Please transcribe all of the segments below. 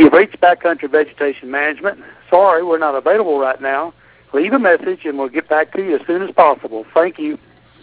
You've reached Backcountry Vegetation Management. Sorry, we're not available right now. Leave a message and we'll get back to you as soon as possible. Thank you.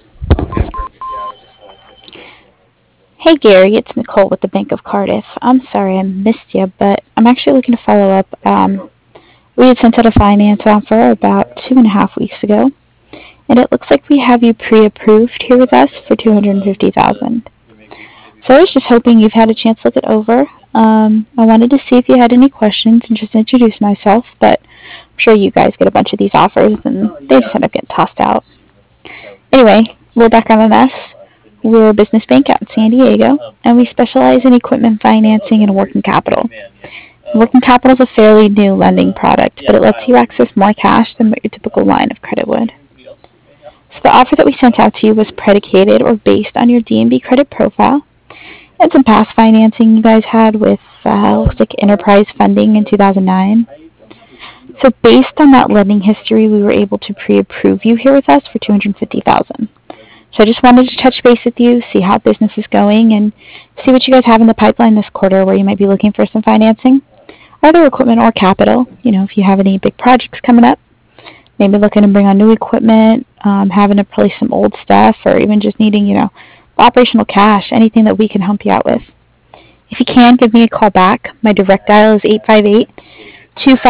Hey Gary, it's Nicole with the Bank of Cardiff. I'm sorry I missed you, but I'm actually looking to follow up. We had sent out a finance offer about 2.5 weeks ago, and it looks like we have you pre-approved here with us for $250,000. So I was just hoping you've had a chance to look it over. I wanted to see if you had any questions and just introduce myself, but I'm sure you guys get a bunch of these offers and they just end up getting tossed out. Anyway, a little background on us. We're a business bank out in San Diego, and we specialize in equipment financing and working capital. Working capital is a fairly new lending product, but it lets you access more cash than what your typical line of credit would. So the offer that we sent out to you was predicated or based on your DNB credit profile and some past financing you guys had with looks like enterprise funding in 2009. So based on that lending history, we were able to pre-approve you here with us for $250,000. So I just wanted to touch base with you, see how business is going, and see what you guys have in the pipeline this quarter where you might be looking for some financing, either equipment or capital. If you have any big projects coming up, maybe looking to bring on new equipment, having to replace some old stuff, or even just needing, operational cash, anything that we can help you out with. If you can, give me a call back. My direct dial is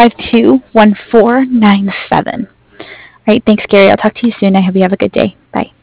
858-252-1497. All right, thanks, Gary. I'll talk to you soon. I hope you have a good day. Bye.